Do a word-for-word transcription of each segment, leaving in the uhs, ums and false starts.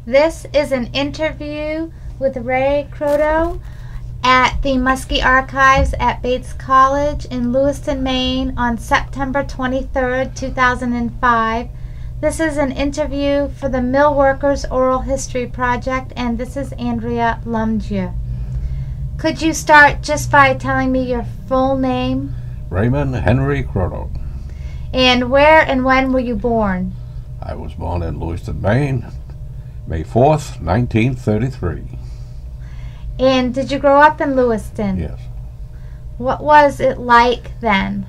This is an interview with Ray Croto at the Muskie Archives at Bates College in Lewiston, Maine on September twenty-third, two thousand five. This is an interview for the Mill Workers Oral History Project, and this is Andrea Lumgia. Could you start just by telling me your full name? Raymond Henry Croto. And where and when were you born? I was born in Lewiston, Maine, May fourth, nineteen thirty-three. And did you grow up in Lewiston? Yes. What was it like then?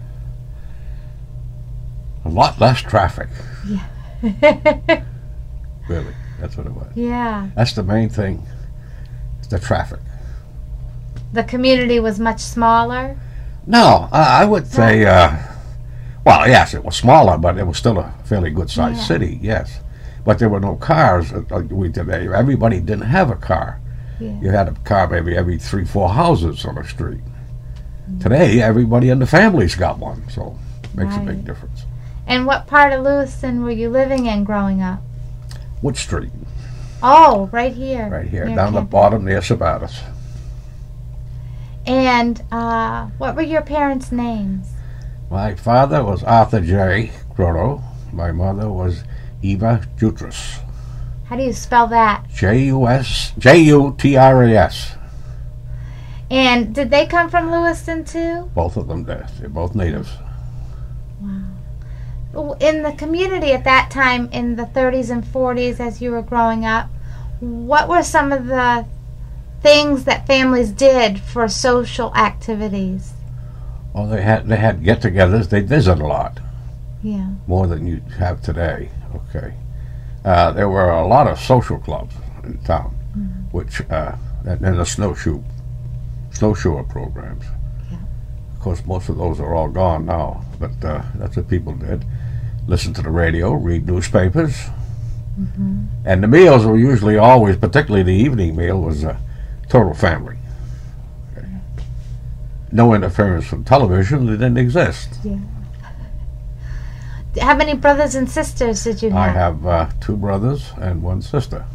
A lot less traffic. Yeah. Really, that's what it was. Yeah. That's the main thing, it's the traffic. The community was much smaller? No, I, I would say, uh, well, yes, it was smaller, but it was still a fairly good-sized Yeah. city, yes. But there were no cars. Like we did. Everybody didn't have a car. Yeah. You had a car maybe every three, four houses on the street. Mm-hmm. Today, everybody in the family's got one, so it makes Right. a big difference. And what part of Lewiston were you living in growing up? Wood Street, Oh, right here. right here, near down the campus. bottom near Sabatis. And uh, what were your parents' names? My father was Arthur J. Croto. My mother was Eva Jutras. How do you spell that? J U S J U T R A S. And did they come from Lewiston too? Both of them did. They're both natives. Wow. In the community at that time, in the thirties and forties, as you were growing up, what were some of the things that families did for social activities? Well, they had they had get-togethers. They visit a lot, Yeah. more than you have today. Okay. Uh, there were a lot of social clubs in town, Mm-hmm. which uh, and, and the snowshoe snowshoer programs. Yeah. Of course, most of those are all gone now, but uh, that's what people did. Listen to the radio, read newspapers, Mm-hmm. and the meals were usually always, particularly the evening meal, was a total family. Okay. No interference from television; they didn't exist. Yeah. How many brothers and sisters did you have? I have uh, two brothers and one sister.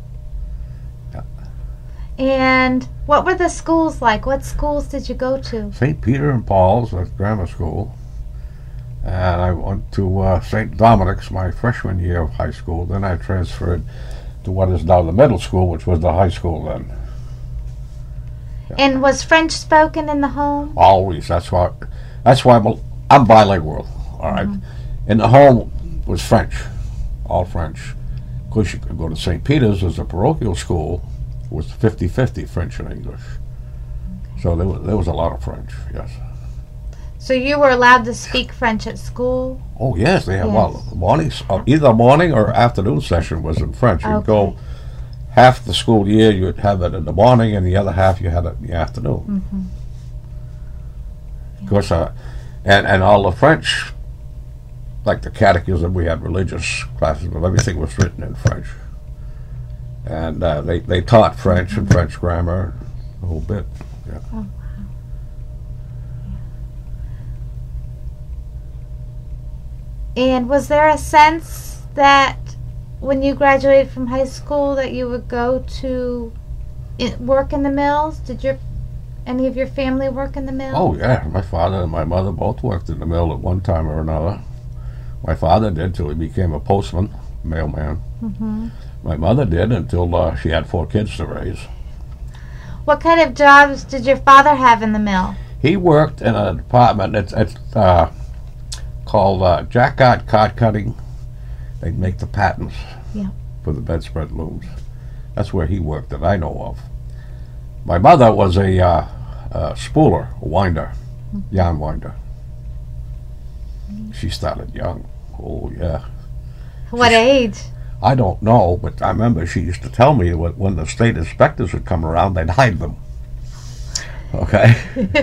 And what were the schools like? What schools did you go to? Saint Peter and Paul's, that's grammar school. And I went to uh, Saint Dominic's my freshman year of high school. Then I transferred to what is now the middle school, which was the high school then. Yeah. And was French spoken in the home? Always. That's why. That's why I'm, a, I'm bilingual. All right. Mhm. In the home was French, all French. Of course, you could go to Saint Peter's as a parochial school. It was fifty-fifty French and English. Okay. So there was, there was a lot of French. Yes. So you were allowed to speak French at school? Oh yes, they have. Yes. Well, mornings, uh, either morning or afternoon session was in French. You'd Okay. go half the school year, you'd have it in the morning, and the other half you had it in the afternoon. Mm-hmm. Of course, uh, and and all the French, like the catechism, we had religious classes, but everything was written in French, and uh, they they taught French Mm-hmm. and French grammar, a whole bit. Yeah. Oh, wow. And was there a sense that when you graduated from high school that you would go to i- work in the mills? Did your any of your family work in the mills? Oh yeah, my father and my mother both worked in the mill at one time or another. My father did till he became a postman, mailman. Mm-hmm. My mother did until uh, she had four kids to raise. What kind of jobs did your father have in the mill? He worked in a department. It's it's uh, called uh, Jacquard Card Cutting. They make the patents Yeah. for the bedspread looms. That's where he worked that I know of. My mother was a uh, uh, spooler, a winder, yarn winder. She started young. Oh yeah. What age? I don't know, but I remember she used to tell me when, when the state inspectors would come around, they'd hide them. Okay?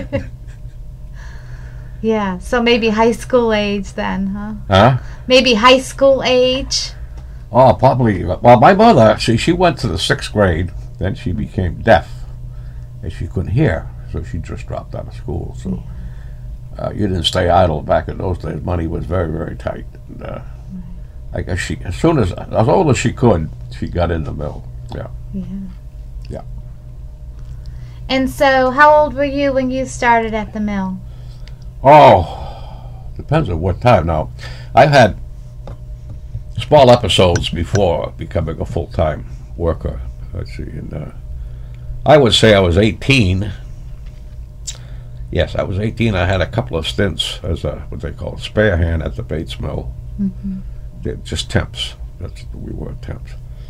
Yeah, so maybe high school age then, huh? Huh? Maybe high school age. Oh, probably. Well, my mother, she, she went to the sixth grade, then she became deaf, and she couldn't hear, so she just dropped out of school. So uh, you didn't stay idle back in those days. Money was very, very tight. And, uh, I guess she, as soon as, as old as she could, she got in the mill. Yeah. Yeah. Yeah. And so, how old were you when you started at the mill? Oh, depends on what time. Now, I've had small episodes before becoming a full-time worker. Let's see, and uh, I would say I was eighteen. Yes, I was eighteen. I had a couple of stints as a what they call a spare hand at the Bates Mill. Mm-hmm. They're just temps. That's we were temps.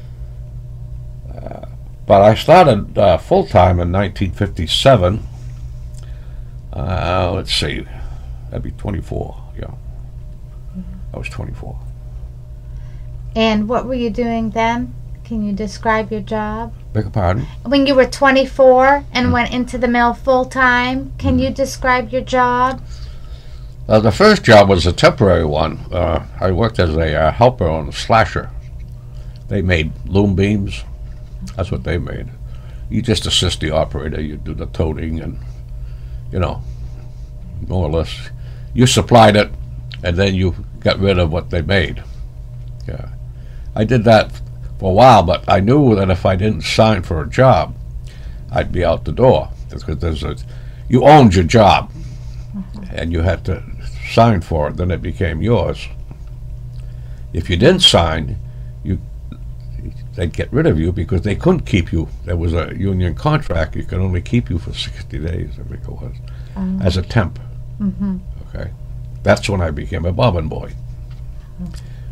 Uh, but I started uh, full time in nineteen fifty-seven. Uh, let's see, that'd be twenty-four. Yeah, mm-hmm. I was twenty-four. And what were you doing then? Can you describe your job? Beg your pardon? When you were twenty-four and mm. went into the mill full time, can mm. you describe your job? Uh, the first job was a temporary one. Uh, I worked as a uh, helper on a slasher. They made loom beams. That's what they made. You just assist the operator. You do the toting and, you know, more or less. You supplied it, and then you got rid of what they made. Yeah, I did that for a while, but I knew that if I didn't sign for a job, I'd be out the door. Because there's a, you owned your job, mm-hmm. and you had to sign for it. Then it became yours. If you didn't sign, you they'd get rid of you because they couldn't keep you. There was a union contract. You could only keep you for sixty days, I think it was, um, as a temp. Mm-hmm. Okay, that's when I became a bobbin boy. Mm-hmm.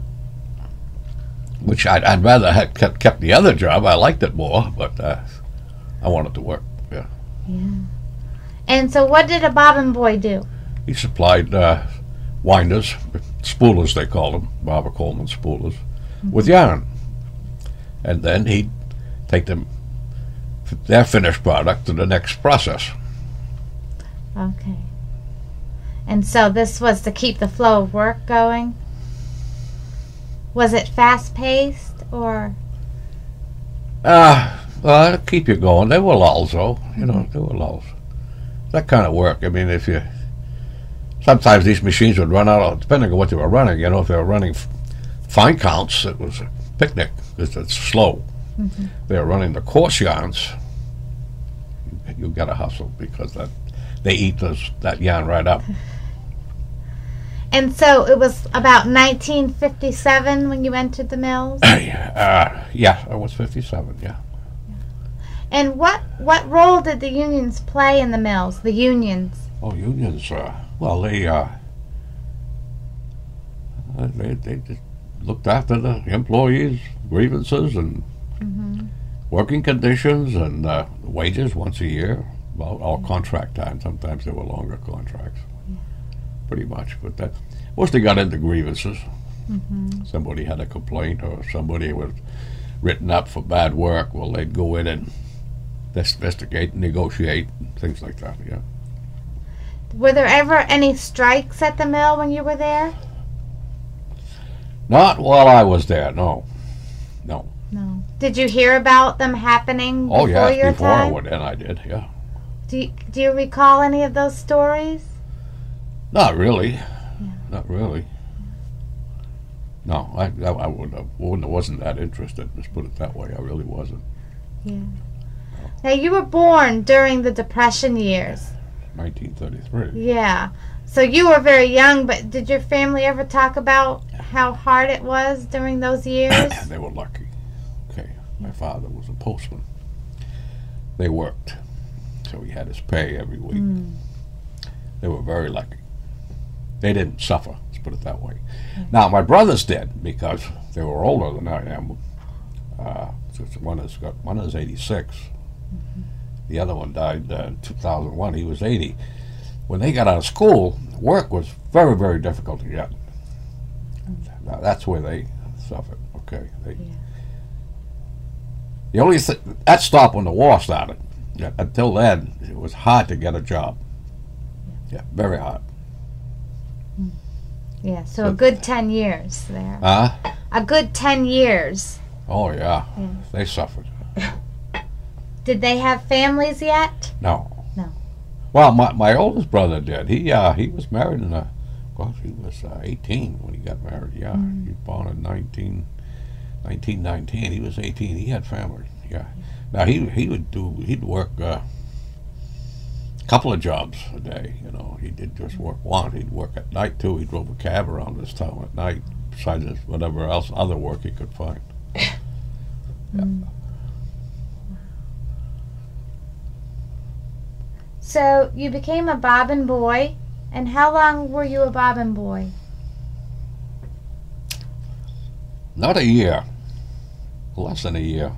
Which I'd, I'd rather have kept, kept the other job. I liked it more, but uh, I wanted to work. Yeah. Yeah. And so, what did a bobbin boy do? He supplied uh, winders, spoolers they called them, Barbara Coleman spoolers, mm-hmm. with yarn, and then he'd take them their finished product to the next process. Okay. And so this was to keep the flow of work going? Was it fast-paced, or? Uh, well, to keep you going. There were lulls, though. You know, there were lulls. That kind of work. I mean, if you... Sometimes these machines would run out, depending on what they were running. You know, if they were running f- fine counts, it was a picnic, because it's slow. Mm-hmm. They were running the coarse yarns, you, you got to hustle, because that they eat those, that yarn right up. And so it was about nineteen fifty-seven when you entered the mills? uh, yeah, I was fifty-seven, yeah. And what what role did the unions play in the mills, the unions? Oh, unions, uh, well, they, uh, they, they just looked after the employees' grievances and mm-hmm. working conditions and uh, wages once a year, well, all mm-hmm. contract time. Sometimes there were longer contracts. Pretty much, but that mostly got into grievances. Mm-hmm. Somebody had a complaint, or somebody was written up for bad work. Well, they'd go in and investigate, negotiate, things like that. Yeah. Were there ever any strikes at the mill when you were there? Not while I was there. No, no. No. Did you hear about them happening before oh, yes, your before time? I went in, I did. Yeah. Do you, do you recall any of those stories? Not really. Yeah. Not really. No, I, I, I wouldn't have, wouldn't, wasn't that interested. Let's put it that way. I really wasn't. Yeah. No. Now, you were born during the Depression years. nineteen thirty-three. Yeah. So you were very young, but did your family ever talk about how hard it was during those years? They were lucky. Okay. My father was a postman. They worked, so he had his pay every week. Mm. They were very lucky. They didn't suffer, let's put it that way. Mm-hmm. Now, my brothers did, because they were older than I am. Uh, so one is got one is eighty-six. Mm-hmm. The other one died uh, in two thousand one. He was eighty. When they got out of school, work was very, very difficult to get. Mm-hmm. Now, that's where they suffered. Okay. They, yeah. The only th- that stopped when the war started. Yeah, until then, it was hard to get a job. Yeah, yeah, very hard. Yeah, so a good ten years there. Huh? A good ten years. Oh, yeah. yeah. They suffered. Did they have families yet? No. No. Well, my my oldest brother did. He uh, he was married in a, gosh, he was uh, eighteen when he got married. Yeah, mm. He was born in nineteen nineteen nineteen. He was eighteen. He had family. Yeah. Now he he would do. He'd work uh, a couple of jobs a day. You know, he did just work one. He'd work at night too. He drove a cab around this town at night, besides his whatever else other work he could find. Yeah. Mm. So you became a bobbin boy, and how long were you a bobbin boy? Not a year. Less than a year.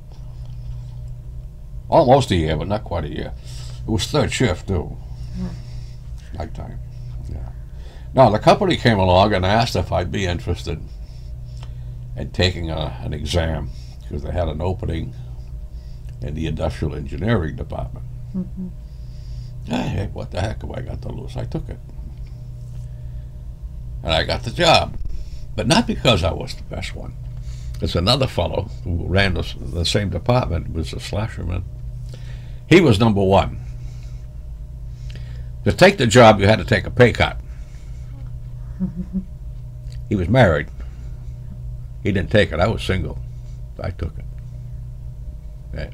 Almost a year, but not quite a year. It was third shift too. Mm. Nighttime. Yeah. Now the company came along and asked if I'd be interested in taking a, an exam, because they had an opening in the industrial engineering department. Mm-hmm. Hey, what the heck have I got to lose? I took it. And I got the job. But not because I was the best one. There's another fellow who ran the, the same department, was a slasherman. He was number one. To take the job, you had to take a pay cut. He was married. He didn't take it. I was single. I took it. Yeah.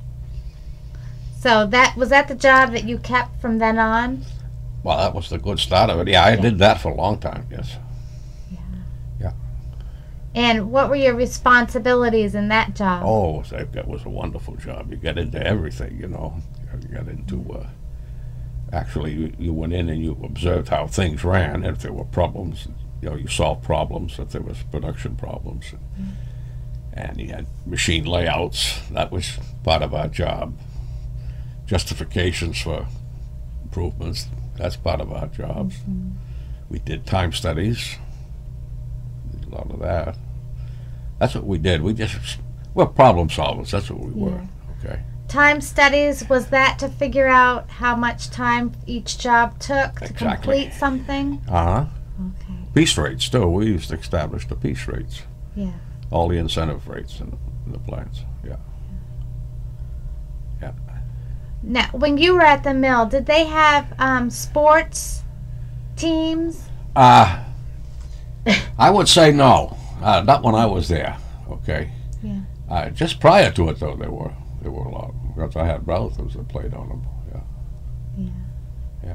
So that was that the job that you kept from then on? Well, that was the good start of it. Yeah, I yeah. did that for a long time, yes. Yeah. Yeah. And what were your responsibilities in that job? Oh, that was a wonderful job. You get into everything, you know. You got into, uh, actually, you, you went in and you observed how things ran. If there were problems, you know, you solved problems. If there was production problems. Mm-hmm. And you had machine layouts. That was part of our job. Justifications for improvements, that's part of our jobs. Mm-hmm. We did time studies, did a lot of that. That's what we did. We just, we're problem solvers, that's what we were. Yeah. Okay. Time studies, was that to figure out how much time each job took to exactly. complete something? Uh-huh. Okay. Piece rates, too. We used to establish the piece rates. Yeah. All the incentive rates in the, in the plants, yeah. Yeah. Now, when you were at the mill, did they have um, sports teams? Uh, I would say no. Uh, not when I was there, okay? Yeah. Uh, just prior to it, though, there were there were a lot. Because I had relatives that played on them, yeah. Yeah. Yeah.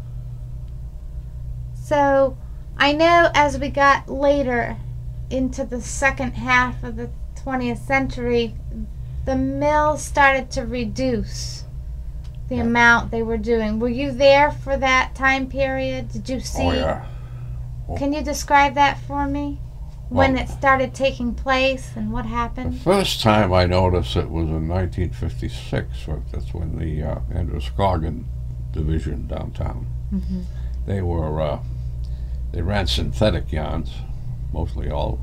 So, I know as we got later into the second half of the twentieth century, the mill started to reduce the yeah. amount they were doing. Were you there for that time period? Did you see? Oh, yeah. Well, can you describe that for me? When well, it started taking place and what happened? The first time I noticed it was in nineteen fifty-six. That's when the uh, Androscoggin division downtown. Mm-hmm. They were uh, they ran synthetic yarns, mostly all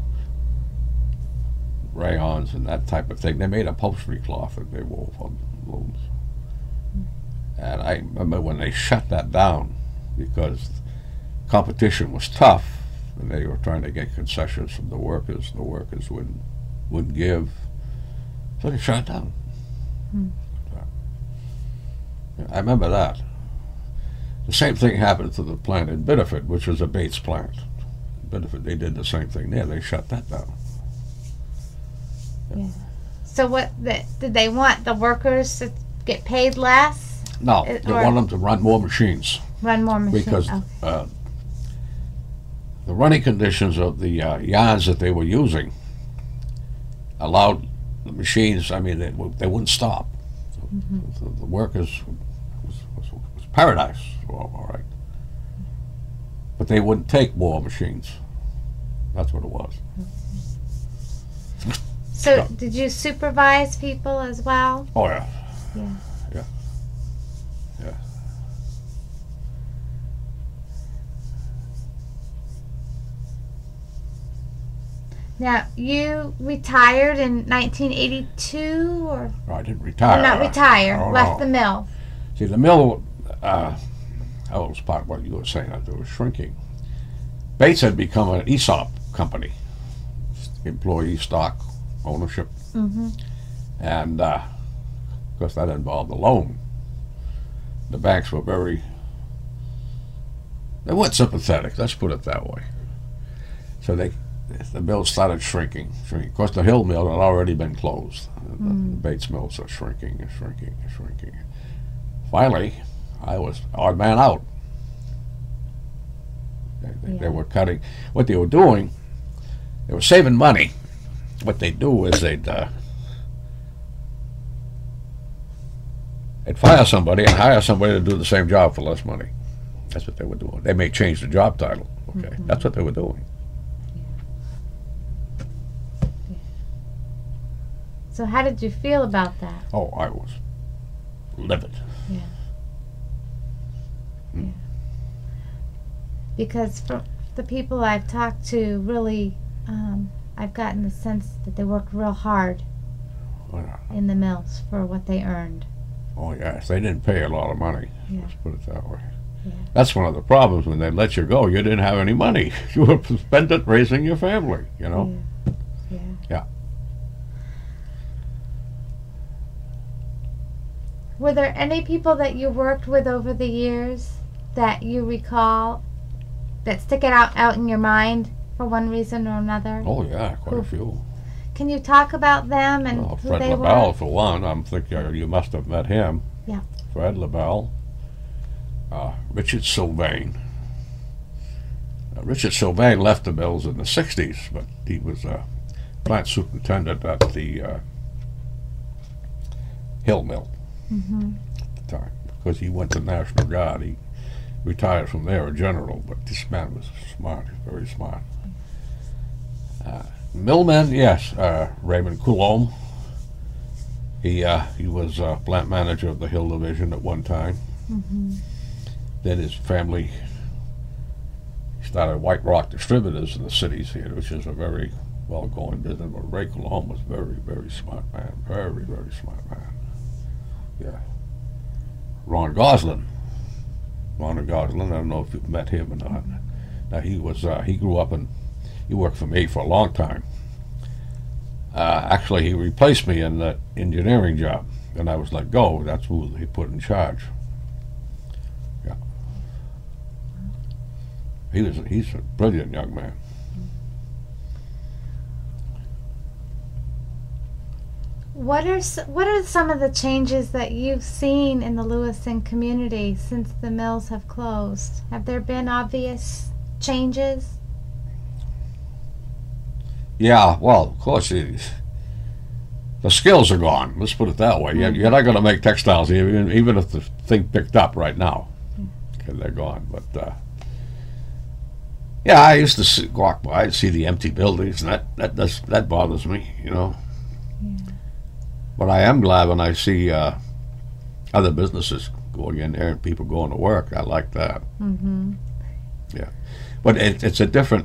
rayons and that type of thing. They made upholstery cloth that they wove on looms. And I remember when they shut that down because competition was tough and they were trying to get concessions from the workers. The workers wouldn't wouldn't give. So they shut it down. Hmm. I remember that. The same thing happened to the plant in Biddeford, which was a Bates plant. In Biddeford, they did the same thing there. They shut that down. Yeah. So what the, did they want? The workers to get paid less? No, they or want them to run more machines. Run more machines. Because okay. uh, the running conditions of the uh, yarns that they were using allowed the machines, I mean, they, they wouldn't stop. Mm-hmm. the, the workers, was, was, was paradise, well, all right. But they wouldn't take more machines. That's what it was. So, yeah. Did you supervise people as well? Oh, yeah. Yeah. Yeah. Yeah. Yeah. Now, you retired in nineteen eighty-two, or? No, I didn't retire. Or not retire, I, I left know. the mill. See, the mill, uh, that was part of what you were saying, that it was shrinking. Bates had become an E S O P company, employee stock ownership. Mm-hmm. And, uh, of course, that involved a loan. The banks were very, they weren't sympathetic, let's put it that way. So they the mill started shrinking, shrinking. Of course, the Hill Mill had already been closed. The, Mm. the Bates Mills are shrinking and shrinking and shrinking. Finally, I was odd man out. They, they, Yeah. they were cutting. What they were doing, they were saving money. What they'd do is they'd uh, they'd fire somebody and hire somebody to do the same job for less money. That's what they were doing. They may change the job title. Okay, Mhm. that's what they were doing. So how did you feel about that? Oh, I was livid. Because from the people I've talked to, really, um, I've gotten the sense that they worked real hard in the mills for what they earned. Oh yes, they didn't pay a lot of money. Yeah. Let's put it that way. Yeah. That's one of the problems when they let you go. You didn't have any money. You were spent it raising your family. You know. Yeah. Yeah. Yeah. Were there any people that you worked with over the years that you recall that stick it out, out in your mind for one reason or another? Oh yeah, quite a Who- few. Can you talk about them and Well, who Fred they LaBelle, were? for one. I'm thinking you must have met him. Yeah. Fred LaBelle. Uh, Richard Sylvain. Uh, Richard Sylvain left the mills in the sixties, but he was a plant superintendent at the uh, Hill Mill Mm-hmm. at the time because he went to National Guard. He retired from there a general, but this man was smart, very smart. Uh, Millman, yes, uh, Raymond Coulombe. He uh, he was uh, plant manager of the Hill Division at one time. Mm-hmm. Then his family started White Rock Distributors in the cities here, which is a very well-going business. But Ray Coulombe was very, very smart man. Very, very smart man. Yeah. Ron Goslin. Ron Goslin, I don't know if you've met him or not. Now, he was, uh, he grew up and he worked for me for a long time. Uh, actually, he replaced me in the engineering job, and I was let go. That's who he put in charge. Yeah. He was, he's a brilliant young man. What are s- what are some of the changes that you've seen in the Lewiston community since the mills have closed? Have there been obvious changes? Yeah, well, of course, it, the skills are gone. Let's put it that way. You're, you're not going to make textiles, even, even if the thing picked up right now. Okay, they're gone. But, uh, yeah, I used to see, walk by and see the empty buildings, and that, that, does, that bothers me, you know. Yeah. But I am glad when I see uh, other businesses going in there and people going to work. I like that. Mm-hmm. But it, it's a different.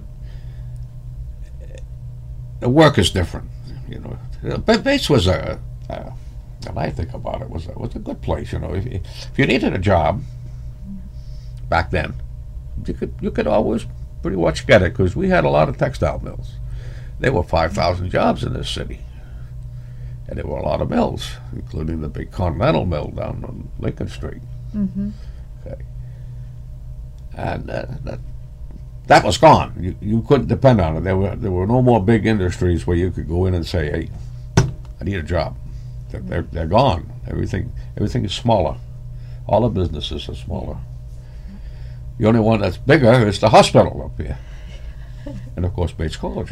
The work is different, you know. But Bates was a, a when I think about it, was a, was a good place. You know, if, if you needed a job back then, you could you could always pretty much get it because we had a lot of textile mills. There were five thousand jobs in this city, and there were a lot of mills, including the big Continental Mill down on Lincoln Street. Mm-hmm. Okay, and uh, that that was gone. You you couldn't depend on it. There were there were no more big industries where you could go in and say, "Hey, I need a job." They're they're, they're gone. Everything everything is smaller. All the businesses are smaller. The only one that's bigger is the hospital up here, and of course Bates College.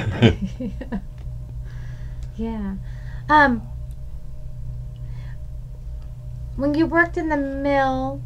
Yeah. Um, when you worked in the mill,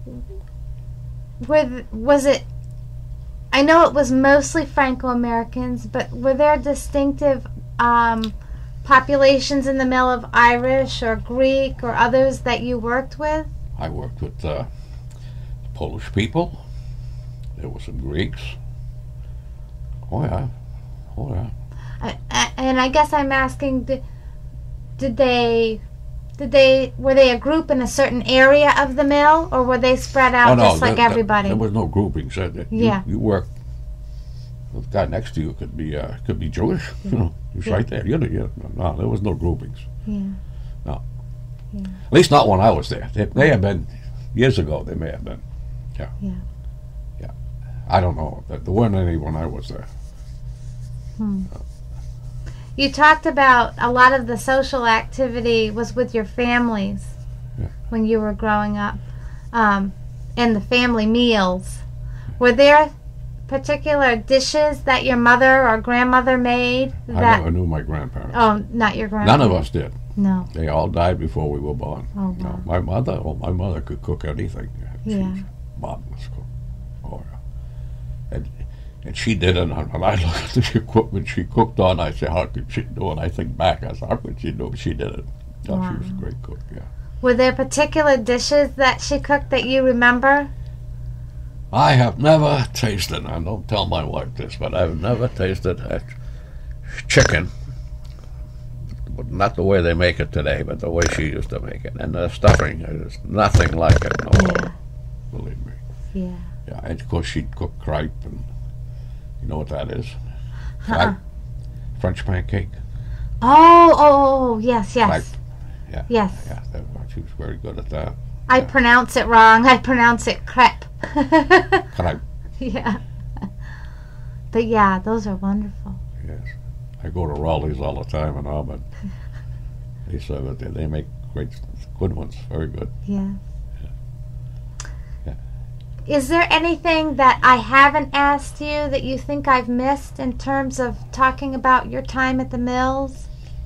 were th- was it? I know it was mostly Franco-Americans, but were there distinctive um, populations in the mill of Irish or Greek or others that you worked with? I worked with uh, Polish people. There were some Greeks. Oh yeah, oh yeah. I, I, and I guess I'm asking, did, did they, did they, were they a group in a certain area of the mill, or were they spread out Oh, no, just like there- there- everybody? There was no groupings. Uh, you- Yeah. You, work. The guy next to you could be uh, could be Jewish. You know, he's Yeah. right there. You know, you no, there was no groupings. Yeah. No. Yeah. At least not when I was there. They may have been years ago. They may have been. Yeah. Yeah. Yeah. I don't know. There there weren't any when I was there. Hmm. You talked about a lot of the social activity was with your families Yeah. when you were growing up, um, and the family meals. Were there particular dishes that your mother or grandmother made? I That never knew my grandparents. oh, not your grandmother. None of us did. No. They all died before we were born. Oh, No, wow. my mother, well, my mother could cook anything. She Yeah. was a marvelous cook. Oh, yeah. And, and she did it, and when I look at the equipment she cooked on, I say, how could she do it? I think back, I said, how could she do it? She did it. Oh, Wow. She was a great cook, yeah. Were there particular dishes that she cooked that you remember? I have never tasted, and don't tell my wife this, but I've never tasted a chicken, but not the way they make it today, but the way she used to make it. And the stuffing is nothing like it, no, Yeah. believe me. Yeah. Yeah, and of course she'd cook crepe, and you know what that is? Uh-uh. Crepe, French pancake. Oh, oh, oh, yes, yes. Crepe. Yeah. Yes. Yeah, that, she was very good at that. I Yeah. pronounce it wrong. I pronounce it crepe. Crepe, Yeah. But yeah, those are wonderful. yes. I go to Raleigh's all the time in Auburn. They serve it there. They make great, good ones, very good. Yeah. Yeah. Is there anything that I haven't asked you that you think I've missed in terms of talking about your time at the mills?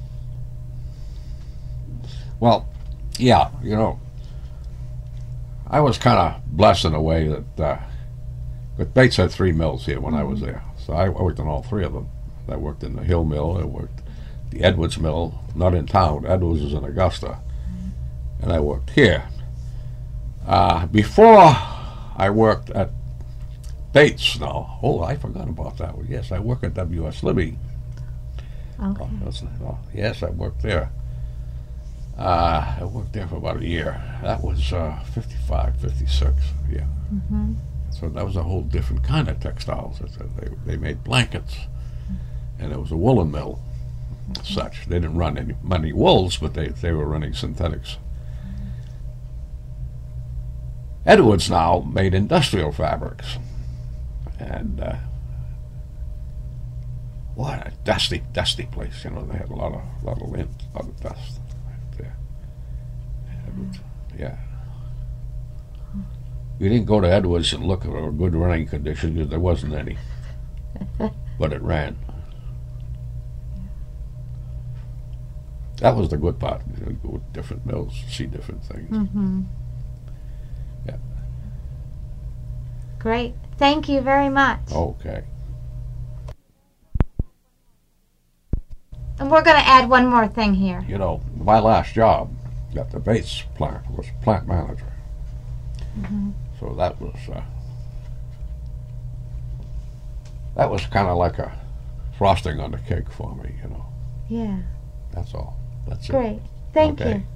Well, yeah, you know, I was kind of blessed in a way that, uh, but Bates had three mills here when I was there. So I worked in all three of them. I worked in the Hill Mill, I worked the Edwards Mill, not in town. Edwards is in Augusta. And I worked here. Uh, before I worked at Bates now, oh, I forgot about that one. Yes, I worked at W S Libby. Okay. Oh, that's, oh, yes, I worked there. Uh, I worked there for about a year. That was uh, fifty-five, fifty-six, yeah. Mm-hmm. So that was a whole different kind of textiles. They, they made blankets, and it was a woolen mill, such. They didn't run any many wools, but they, they were running synthetics. Edwards now made industrial fabrics, and uh, what a dusty, dusty place. You know, they had a lot of, lot of lint, a lot of dust right there. Edwards, yeah. You didn't go to Edwards and look for a good running condition because there wasn't any, but it ran. That was the good part. You know, go with different mills, see different things. Mm-hmm. Yeah. Great. Thank you very much. Okay. And we're going to add one more thing here. You know, my last job at the Bates plant was plant manager. Mm-hmm. So that was uh, that was kind of like a frosting on the cake for me. You know, Yeah. that's all. That's it. Great. Thank Okay. you.